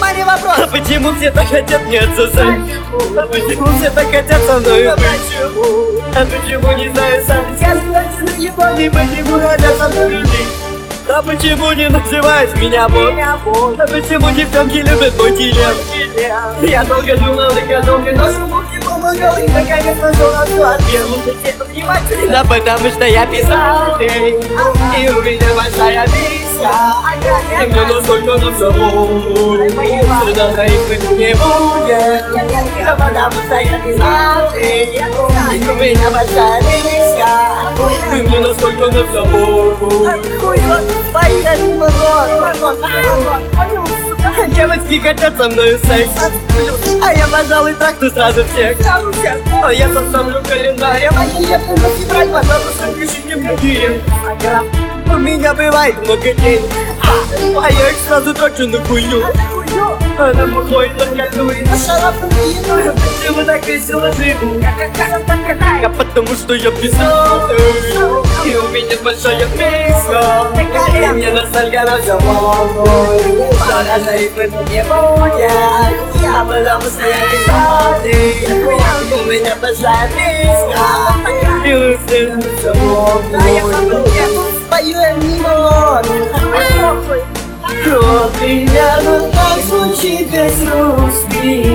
внимание, вопрос. А почему все так хотят мне отсосать? А почему все так хотят со мной быть? А почему не знаю сам? Я становлюсь на Японии, почему хотят со мной людей? А почему не называют меня Бог? А почему девчонки любят мой телефон? Я долго думал, но звук не помогал, и наконец нашел на свой ответ. Лучше все внимательно. Да потому что я писатель, и у меня большая миссия. И мне настолько на собой, сюда заикнуть не будет. Да потому что я писатель, и у меня большая миссия. И мне настолько на собой. Поехали, Девочки хотят со мной секс, а я, пожалуй, так-то сразу всех. А я составлю календарь, я буду брать, пожалуйста, пишите мне директ. У меня бывает много дней, а я их сразу трачу на хуйню. Она плохой, но я дует. Почему так весело живу? А потому что я писатель, и у меня большая миссия. И мне ностальгия на всё волной. Что даже и не будет. Я потому что я писатель, у меня большая миссия. И у всех на всё волной. Спою я не могу. Кровь меня, но так звучит весь русский